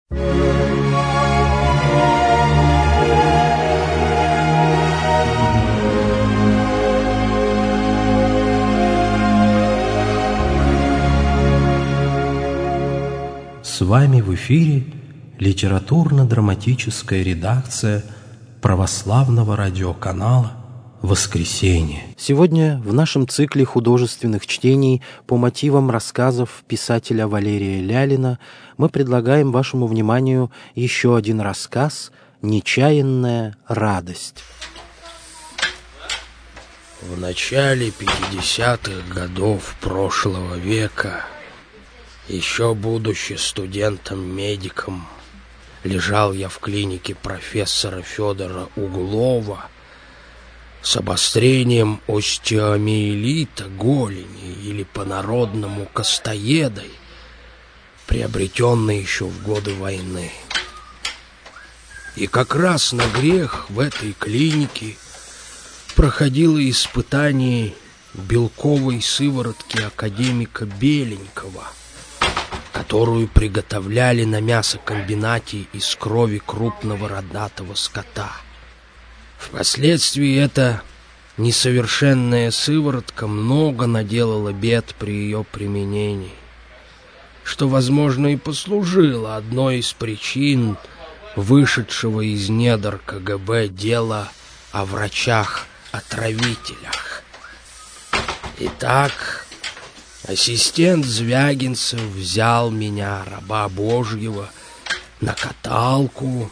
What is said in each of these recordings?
С вами в эфире литературно-драматическая редакция православного радиоканала «Воскресенье». Сегодня в нашем цикле художественных чтений по мотивам рассказов писателя Валерия Лялина мы предлагаем вашему вниманию еще один рассказ «Нечаянная радость». В начале 50-х годов прошлого века, еще будучи студентом-медиком, лежал я в клинике профессора Федора Углова с обострением остеомиелита голени, или по-народному костоедой, приобретенной еще в годы войны. И как раз на грех в этой клинике проходило испытание белковой сыворотки академика Беленького, которую приготовляли на мясокомбинате из крови крупного родатого скота. Впоследствии эта несовершенная сыворотка много наделала бед при ее применении, что, возможно, и послужило одной из причин вышедшего из недр КГБ дела о врачах-отравителях. Итак, ассистент Звягинцев взял меня, раба Божьего, на каталку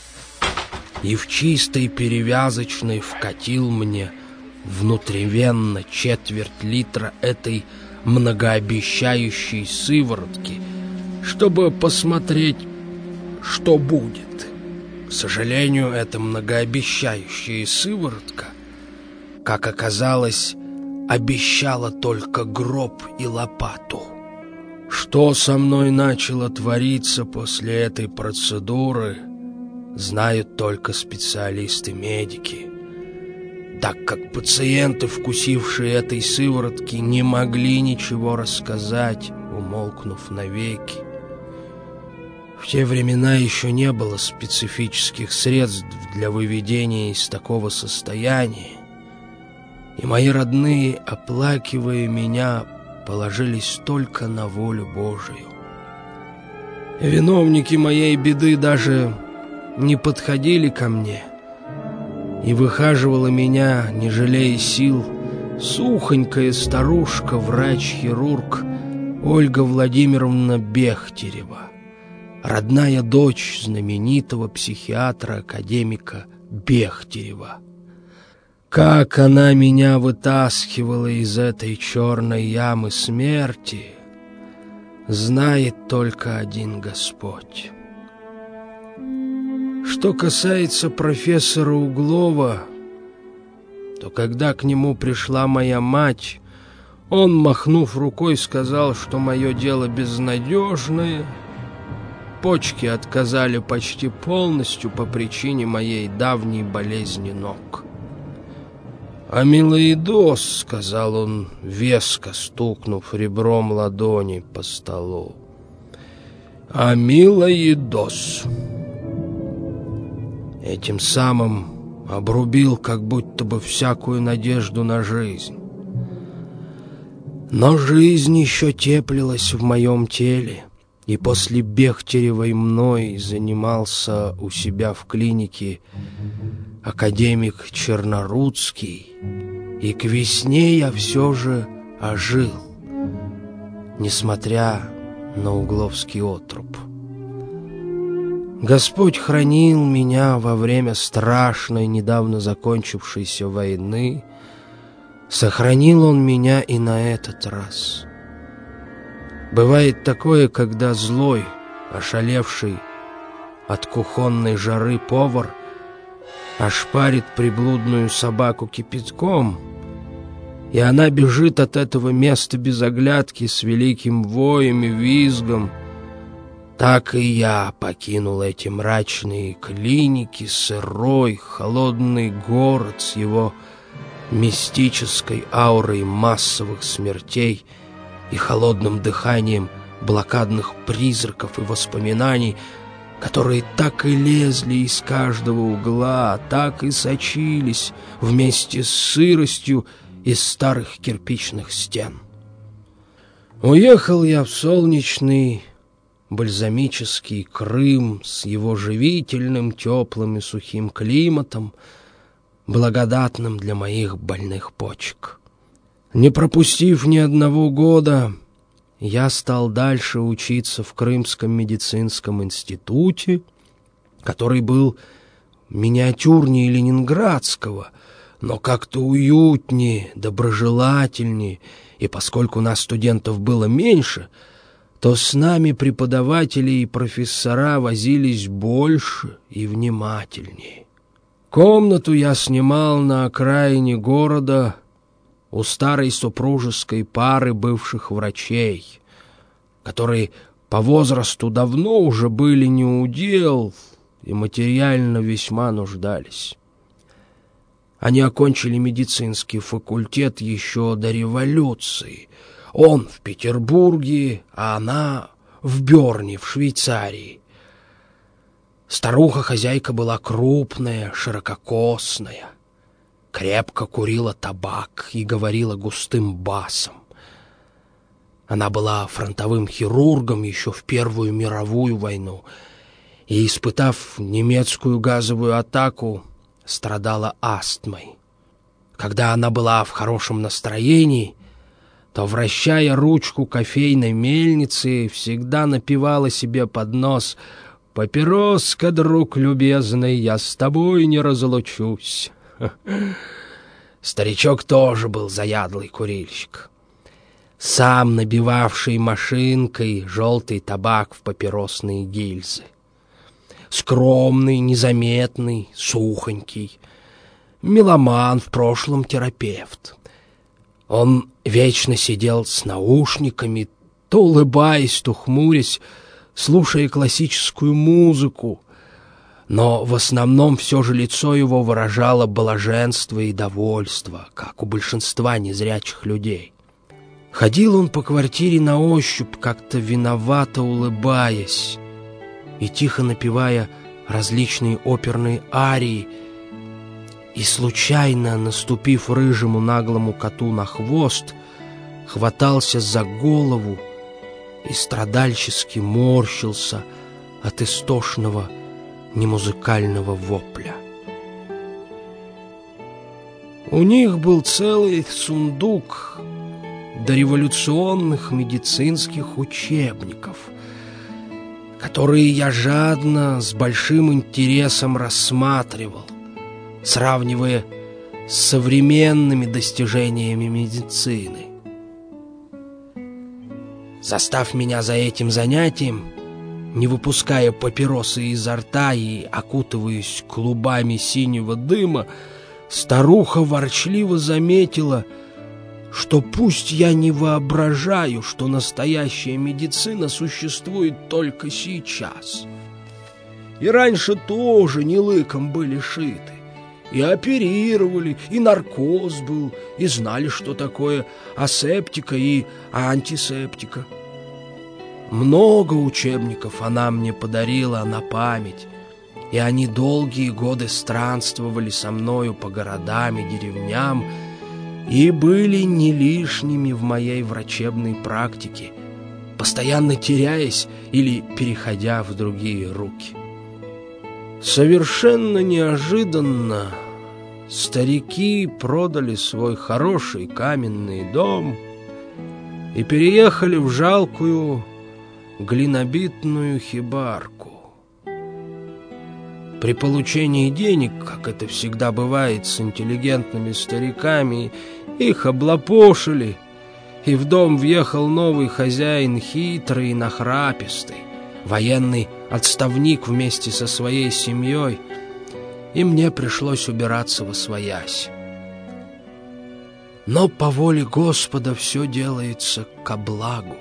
и в чистой перевязочной вкатил мне внутривенно четверть литра этой многообещающей сыворотки, чтобы посмотреть, что будет. К сожалению, эта многообещающая сыворотка, как оказалось, обещала только гроб и лопату. Что со мной начало твориться после этой процедуры, знают только специалисты-медики, так как пациенты, вкусившие этой сыворотки, не могли ничего рассказать, умолкнув навеки. В те времена еще не было специфических средств для выведения из такого состояния, и мои родные, оплакивая меня, положились только на волю Божию. Виновники моей беды даже не подходили ко мне, и выхаживала меня, не жалея сил, сухонькая старушка, врач-хирург Ольга Владимировна Бехтерева, родная дочь знаменитого психиатра-академика Бехтерева. Как она меня вытаскивала из этой черной ямы смерти, знает только один Господь. Что касается профессора Углова, то когда к нему пришла моя мать, он, махнув рукой, сказал, что мое дело безнадежное, почки отказали почти полностью по причине моей давней болезни ног. «Амилоидоз», — сказал он, веско стукнув ребром ладони по столу. «Амилоидоз». Этим самым обрубил как будто бы всякую надежду на жизнь. Но жизнь еще теплилась в моем теле, и после Бехтеревой мной занимался у себя в клинике академик Чернорудский, и к весне я все же ожил, несмотря на угловский отруб. Господь хранил меня во время страшной, недавно закончившейся войны. Сохранил Он меня и на этот раз. Бывает такое, когда злой, ошалевший от кухонной жары повар ошпарит приблудную собаку кипятком, и она бежит от этого места без оглядки с великим воем и визгом. Так и я покинул эти мрачные клиники, сырой, холодный город с его мистической аурой массовых смертей и холодным дыханием блокадных призраков и воспоминаний, которые так и лезли из каждого угла, так и сочились вместе с сыростью из старых кирпичных стен. Уехал я в солнечный бальзамический Крым с его живительным, теплым и сухим климатом, благодатным для моих больных почек. Не пропустив ни одного года, я стал дальше учиться в Крымском медицинском институте, который был миниатюрнее ленинградского, но как-то уютнее, доброжелательнее, и поскольку нас студентов было меньше, то с нами преподаватели и профессора возились больше и внимательнее. Комнату я снимал на окраине города у старой супружеской пары бывших врачей, которые по возрасту давно уже были не у дел и материально весьма нуждались. Они окончили медицинский факультет еще до революции. Он в Петербурге, а она в Берне, в Швейцарии. Старуха-хозяйка была крупная, ширококосная, крепко курила табак и говорила густым басом. Она была фронтовым хирургом еще в Первую мировую войну и, испытав немецкую газовую атаку, страдала астмой. Когда она была в хорошем настроении, то, вращая ручку кофейной мельницы, всегда напевала себе под нос: «Папироска, друг любезный, я с тобой не разлучусь». Старичок тоже был заядлый курильщик, сам набивавший машинкой желтый табак в папиросные гильзы. Скромный, незаметный, сухонький, меломан, в прошлом терапевт. Он вечно сидел с наушниками, то улыбаясь, то хмурясь, слушая классическую музыку, но в основном все же лицо его выражало блаженство и довольство, как у большинства незрячих людей. Ходил он по квартире на ощупь, как-то виновато улыбаясь и тихо напевая различные оперные арии, и, случайно наступив рыжему наглому коту на хвост, хватался за голову и страдальчески морщился от истошного немузыкального вопля. У них был целый сундук дореволюционных медицинских учебников, которые я жадно, с большим интересом рассматривал, сравнивая с современными достижениями медицины. Застав меня за этим занятием, не выпуская папиросы изо рта и окутываясь клубами синего дыма, старуха ворчливо заметила, что пусть я не воображаю, что настоящая медицина существует только сейчас. И раньше тоже не лыком были шиты. И оперировали, и наркоз был, и знали, что такое асептика и антисептика. Много учебников она мне подарила на память, и они долгие годы странствовали со мною по городам и деревням и были не лишними в моей врачебной практике, постоянно теряясь или переходя в другие руки. Совершенно неожиданно старики продали свой хороший каменный дом и переехали в жалкую глинобитную хибарку. При получении денег, как это всегда бывает с интеллигентными стариками, их облапошили, и в дом въехал новый хозяин, хитрый и нахрапистый, военный отставник вместе со своей семьей, и мне пришлось убираться восвоясь. Но по воле Господа все делается ко благу.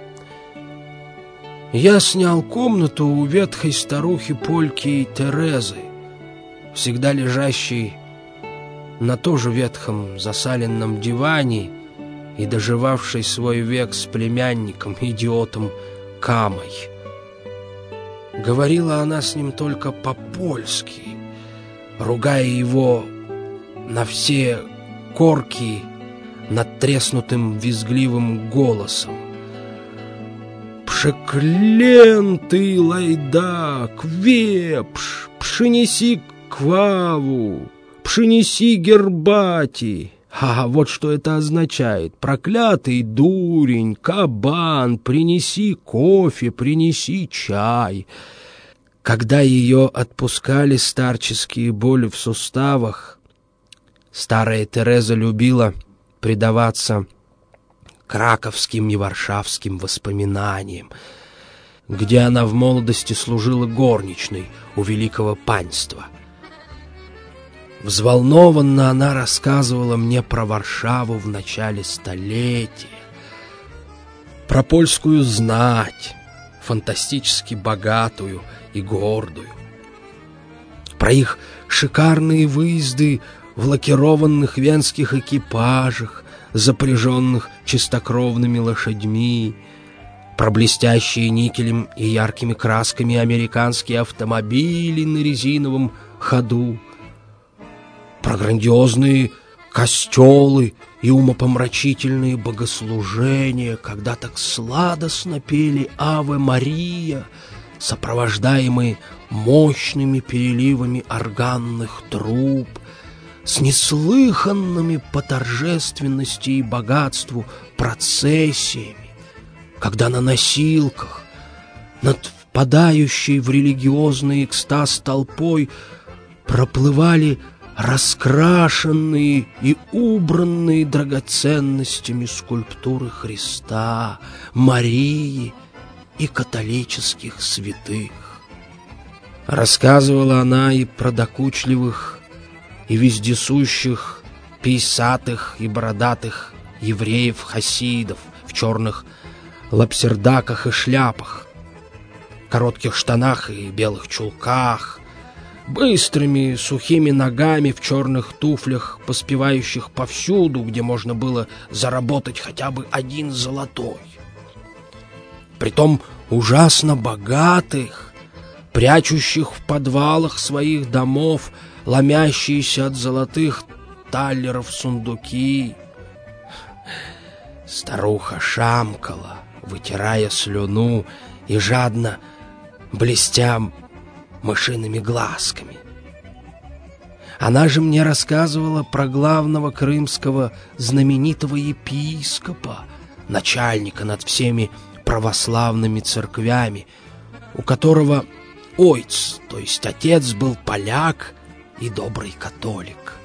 Я снял комнату у ветхой старухи Польки Терезы, всегда лежащей на тоже ветхом засаленном диване и доживавшей свой век с племянником, идиотом Камой. Говорила она с ним только по-польски, ругая его на все корки надтреснутым визгливым голосом. «Пшеклентый лайдак, вепш, пшенеси кваву, пшенеси гербати». А вот что это означает. «Проклятый дурень, кабан, принеси кофе, принеси чай». Когда ее отпускали старческие боли в суставах, старая Тереза любила предаваться краковским и варшавским воспоминаниям, где она в молодости служила горничной у великого панства. Взволнованно она рассказывала мне про Варшаву в начале столетия, про польскую знать, фантастически богатую и гордую, про их шикарные выезды в лакированных венских экипажах, запряженных чистокровными лошадьми, про блестящие никелем и яркими красками американские автомобили на резиновом ходу, про грандиозные костелы и умопомрачительные богослужения, когда так сладостно пели «Аве Мария», сопровождаемые мощными переливами органных труб, с неслыханными по торжественности и богатству процессиями, когда на носилках над впадающей в религиозный экстаз толпой проплывали раскрашенные и убранные драгоценностями скульптуры Христа, Марии и католических святых. Рассказывала она и про докучливых и вездесущих, пейсатых и бородатых евреев-хасидов в черных лапсердаках и шляпах, коротких штанах и белых чулках, быстрыми сухими ногами в черных туфлях, поспевающих повсюду, где можно было заработать хотя бы один золотой. Притом ужасно богатых, прячущих в подвалах своих домов ломящиеся от золотых таллеров сундуки. Старуха шамкала, вытирая слюну и жадно блестя мышиными глазками. Она же мне рассказывала про главного крымского знаменитого епископа, начальника над всеми православными церквями, у которого ойц, то есть отец, был поляк и добрый католик.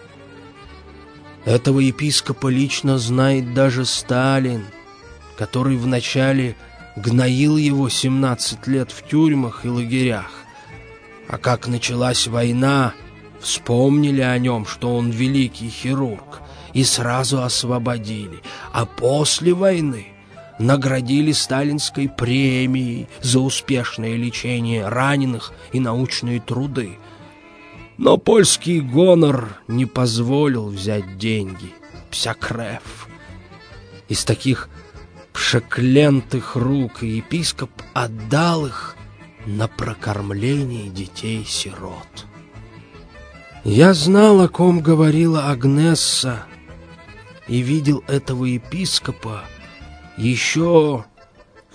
Этого епископа лично знает даже Сталин, который вначале гноил его 17 лет в тюрьмах и лагерях. А как началась война, вспомнили о нем, что он великий хирург, и сразу освободили. А после войны наградили сталинской премией за успешное лечение раненых и научные труды. Но польский гонор не позволил взять деньги. Вся крэв. Из таких пшеклентых рук епископ отдал их на прокормление детей-сирот. Я знал, о ком говорила Агнесса, и видел этого епископа еще в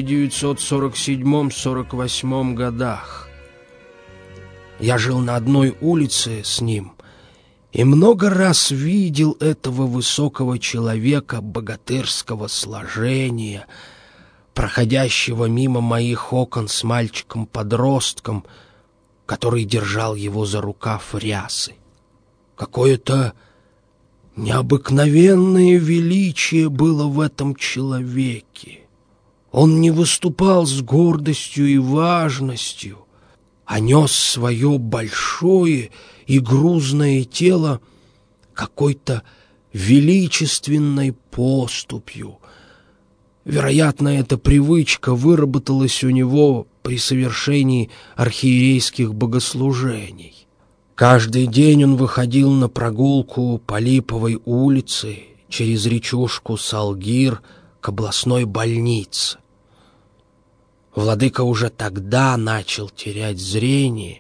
1947-48 годах. Я жил на одной улице с ним и много раз видел этого высокого человека богатырского сложения, проходящего мимо моих окон с мальчиком-подростком, который держал его за рукав рясы. Какое-то необыкновенное величие было в этом человеке. Он не выступал с гордостью и важностью, а нес свое большое и грузное тело какой-то величественной поступью. Вероятно, эта привычка выработалась у него при совершении архиерейских богослужений. Каждый день он выходил на прогулку по Липовой улице через речушку Салгир к областной больнице. Владыка уже тогда начал терять зрение,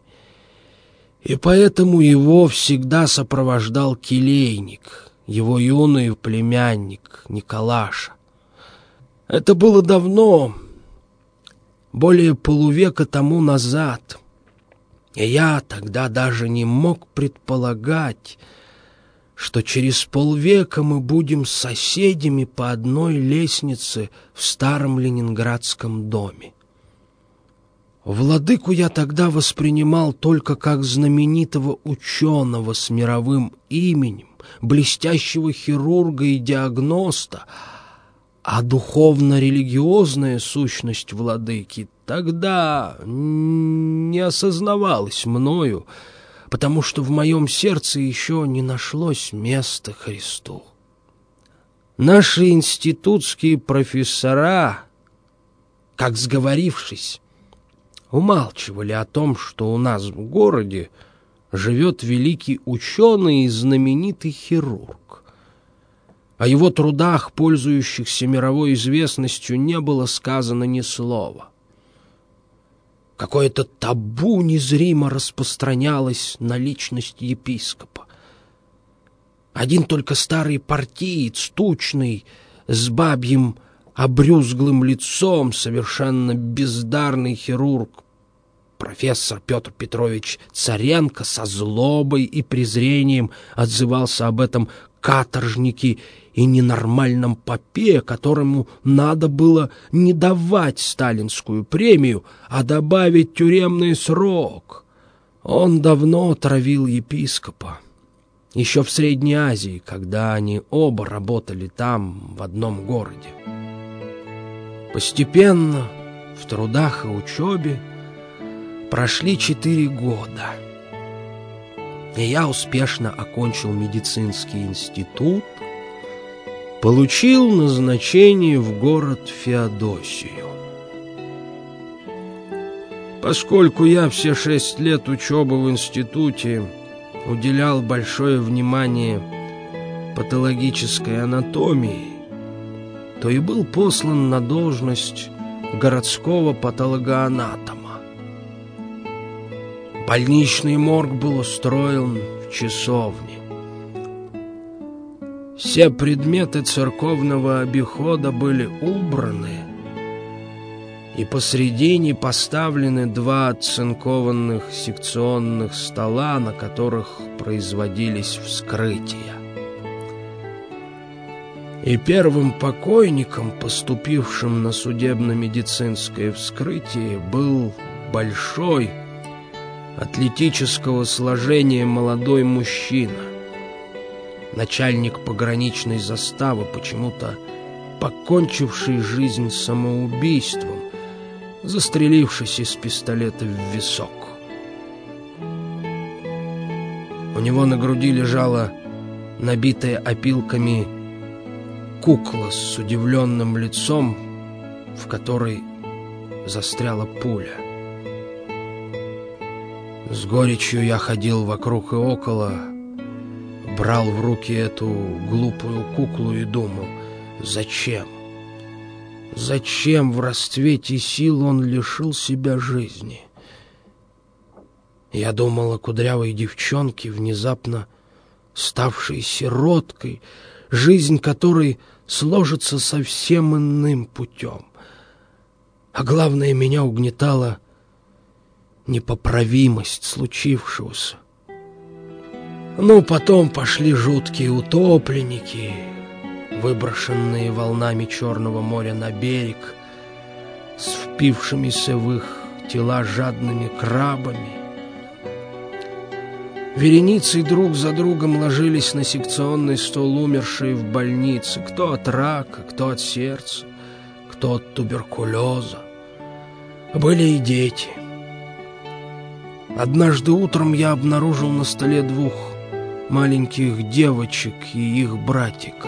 и поэтому его всегда сопровождал келейник, его юный племянник Николаша. Это было давно, более полувека тому назад, и я тогда даже не мог предполагать, что через полвека мы будем соседями по одной лестнице в старом ленинградском доме. Владыку я тогда воспринимал только как знаменитого ученого с мировым именем, блестящего хирурга и диагноста, а духовно-религиозная сущность владыки тогда не осознавалась мною, потому что в моем сердце еще не нашлось места Христу. Наши институтские профессора, как сговорившись, умалчивали о том, что у нас в городе живет великий ученый и знаменитый хирург. О его трудах, пользующихся мировой известностью, не было сказано ни слова. Какое-то табу незримо распространялось на личность епископа. Один только старый партиец, тучный, с бабьим обрюзглым лицом, совершенно бездарный хирург, профессор Петр Петрович Царенко, со злобой и презрением отзывался об этом каторжнике и ненормальном попе, которому надо было не давать сталинскую премию, а добавить тюремный срок. Он давно травил епископа. Еще в Средней Азии, когда они оба работали там, в одном городе. Постепенно, в трудах и учебе, прошли 4 года. И я успешно окончил медицинский институт, получил назначение в город Феодосию. Поскольку я все 6 лет учебы в институте уделял большое внимание патологической анатомии, то и был послан на должность городского патологоанатома. Больничный морг был устроен в часовне. Все предметы церковного обихода были убраны, и посредине поставлены 2 оцинкованных секционных стола, на которых производились вскрытия. И первым покойником, поступившим на судебно-медицинское вскрытие, был большой, атлетического сложения молодой мужчина, начальник пограничной заставы, почему-то покончивший жизнь самоубийством, застрелившись из пистолета в висок. У него на груди лежала набитая опилками кукла с удивленным лицом, в которой застряла пуля. С горечью я ходил вокруг и около, брал в руки эту глупую куклу и думал, зачем? Зачем в расцвете сил он лишил себя жизни? Я думал о кудрявой девчонке, внезапно ставшей сироткой, жизнь которой сложится совсем иным путем. А главное, меня угнетала непоправимость случившегося. Потом пошли жуткие утопленники, выброшенные волнами Черного моря на берег, с впившимися в их тела жадными крабами. Вереницей друг за другом ложились на секционный стол умершие в больнице, кто от рака, кто от сердца, кто от туберкулеза. Были и дети. Однажды утром я обнаружил на столе 2 маленьких девочек и их братика.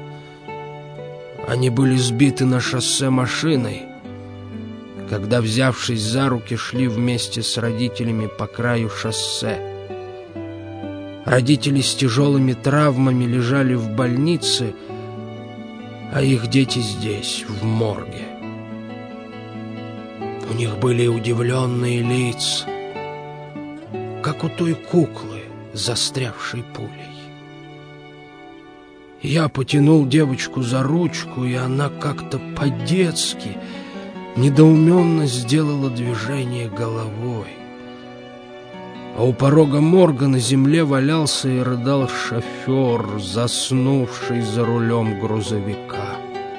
Они были сбиты на шоссе машиной, когда, взявшись за руки, шли вместе с родителями по краю шоссе. Родители с тяжелыми травмами лежали в больнице, а их дети здесь, в морге. У них были удивленные лица, как у той куклы, застрявшей пулей. Я потянул девочку за ручку, и она как-то по-детски недоуменно сделала движение головой. А у порога морга на земле валялся и рыдал шофер, заснувший за рулем грузовика.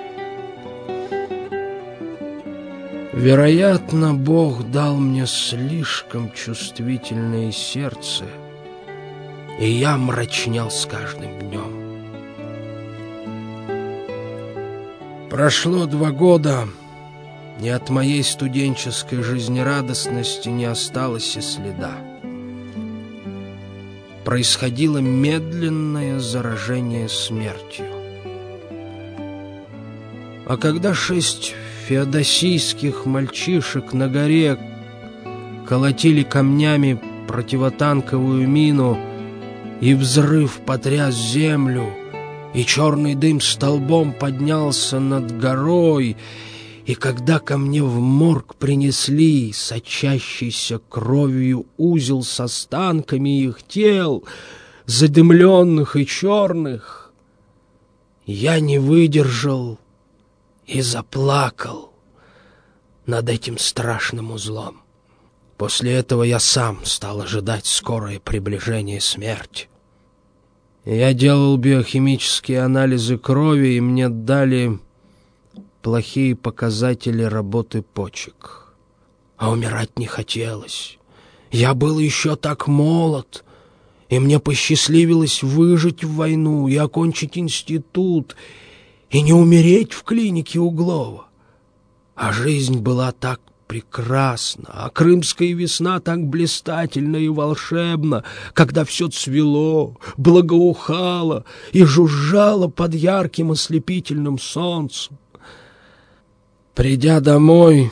Вероятно, Бог дал мне слишком чувствительное сердце, и я мрачнел с каждым днем. Прошло 2 года, и от моей студенческой жизнерадостности не осталось и следа. Происходило медленное заражение смертью. А когда 6 феодосийских мальчишек на горе колотили камнями противотанковую мину, и взрыв потряс землю, и черный дым столбом поднялся над горой, и когда ко мне в морг принесли сочащийся кровью узел с останками их тел, задымленных и черных, я не выдержал и заплакал над этим страшным узлом. После этого я сам стал ожидать скорое приближение смерти. Я делал биохимические анализы крови, и мне дали плохие показатели работы почек. А умирать не хотелось. Я был еще так молод, и мне посчастливилось выжить в войну и окончить институт, и не умереть в клинике Углова. А жизнь была так прекрасна, а крымская весна так блистательна и волшебна, когда все цвело, благоухало и жужжало под ярким ослепительным солнцем. Придя домой,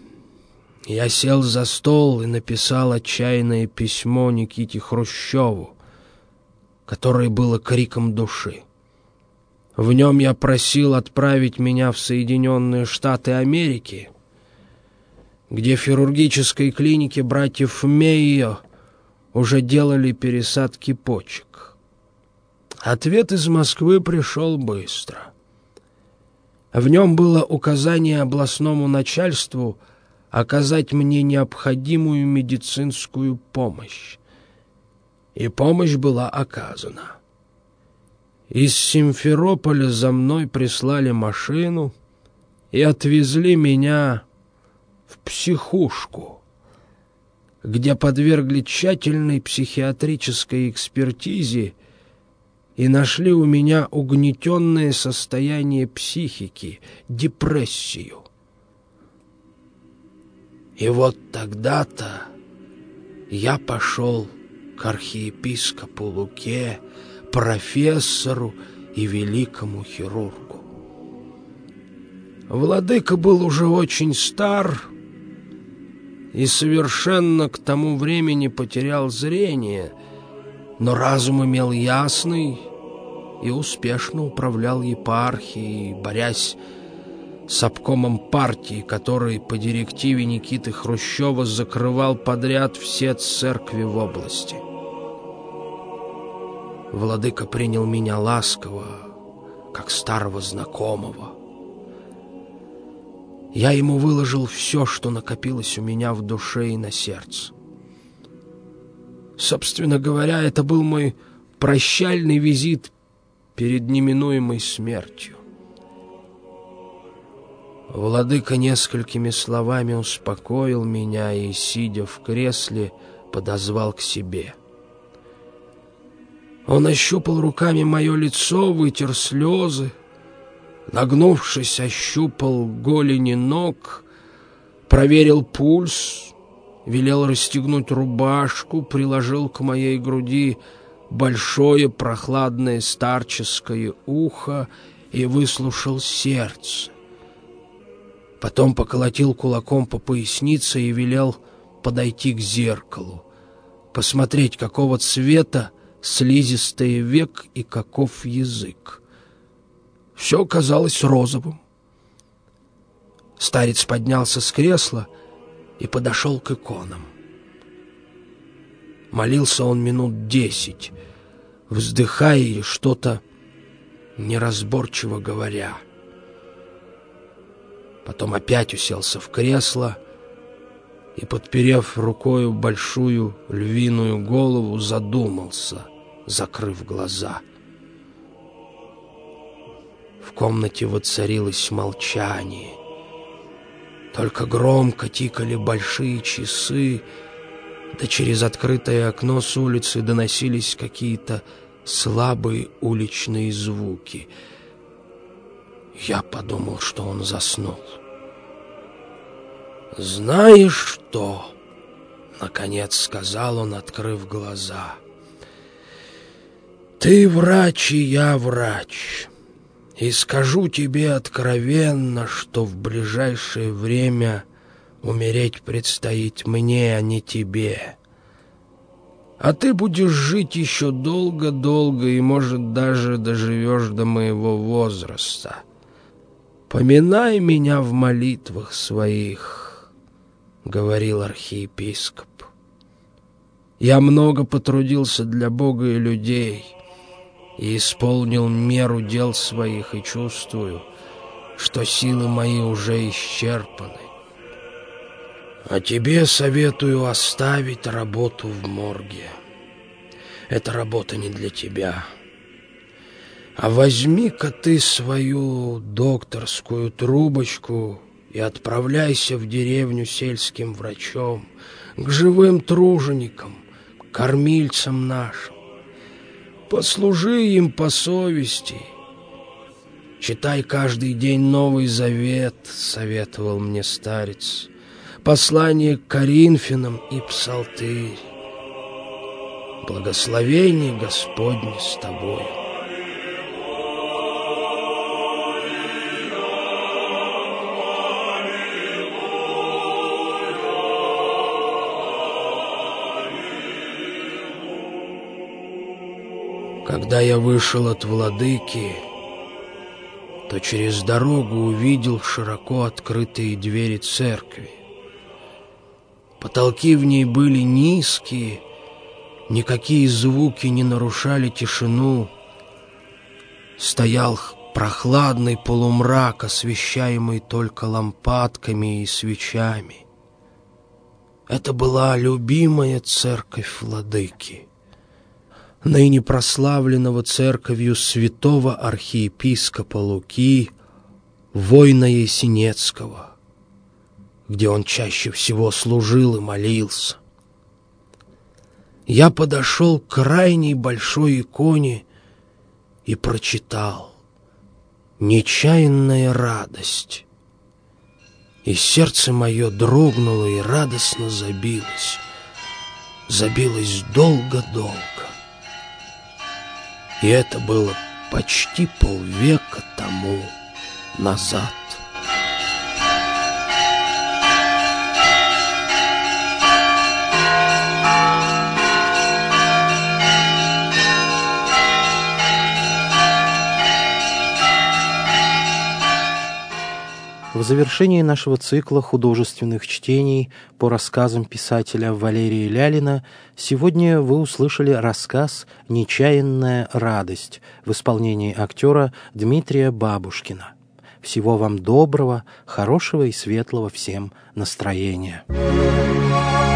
я сел за стол и написал отчаянное письмо Никите Хрущеву, которое было криком души. В нем я просил отправить меня в Соединенные Штаты Америки, где в хирургической клинике братьев Мейо уже делали пересадки почек. Ответ из Москвы пришел быстро. В нем было указание областному начальству оказать мне необходимую медицинскую помощь. И помощь была оказана. Из Симферополя за мной прислали машину и отвезли меня в психушку, где подвергли тщательной психиатрической экспертизе и нашли у меня угнетенное состояние психики, депрессию. И вот тогда-то я пошел к архиепископу Луке, профессору и великому хирургу. Владыка был уже очень стар и совершенно к тому времени потерял зрение, но разум имел ясный и успешно управлял епархией, борясь с обкомом партии, который по директиве Никиты Хрущева закрывал подряд все церкви в области. Владыка принял меня ласково, как старого знакомого. Я ему выложил все, что накопилось у меня в душе и на сердце. Собственно говоря, это был мой прощальный визит перед неминуемой смертью. Владыка несколькими словами успокоил меня и, сидя в кресле, подозвал к себе. Он ощупал руками мое лицо, вытер слезы, нагнувшись, ощупал голени ног, проверил пульс, велел расстегнуть рубашку, приложил к моей груди большое прохладное старческое ухо и выслушал сердце. Потом поколотил кулаком по пояснице и велел подойти к зеркалу, посмотреть, какого цвета слизистый век и каков язык. Все казалось розовым. Старец поднялся с кресла и подошел к иконам. Молился он минут 10, вздыхая и что-то неразборчиво говоря. Потом опять уселся в кресло и, подперев рукою большую львиную голову, задумался, закрыв глаза. В комнате воцарилось молчание. Только громко тикали большие часы, да через открытое окно с улицы доносились какие-то слабые уличные звуки. Я подумал, что он заснул. «Знаешь что?» — наконец сказал он, открыв глаза. «Ты врач, и я врач. И скажу тебе откровенно, что в ближайшее время умереть предстоит мне, а не тебе. А ты будешь жить еще долго-долго и, может, даже доживешь до моего возраста. Поминай меня в молитвах своих», — говорил архиепископ. «Я много потрудился для Бога и людей и исполнил меру дел своих, и чувствую, что силы мои уже исчерпаны. А тебе советую оставить работу в морге. Эта работа не для тебя. А возьми-ка ты свою докторскую трубочку и отправляйся в деревню сельским врачом, к живым труженикам, к кормильцам нашим. Послужи им по совести. Читай каждый день Новый Завет, советовал мне старец, послание к Коринфянам и псалтырь. Благословение Господне с тобою. Когда я вышел от владыки, то через дорогу увидел широко открытые двери церкви. Потолки в ней были низкие, никакие звуки не нарушали тишину. Стоял прохладный полумрак, освещаемый только лампадками и свечами. Это была любимая церковь владыки, ныне прославленного церковью святого архиепископа Луки, воина Есенецкого, где он чаще всего служил и молился. Я подошел к крайней большой иконе и прочитал «Нечаянная радость». И сердце мое дрогнуло и радостно забилось. Забилось долго-долго. И это было почти полвека тому назад. В завершении нашего цикла художественных чтений по рассказам писателя Валерия Лялина сегодня вы услышали рассказ «Нечаянная радость» в исполнении актера Дмитрия Бабушкина. Всего вам доброго, хорошего и светлого всем настроения.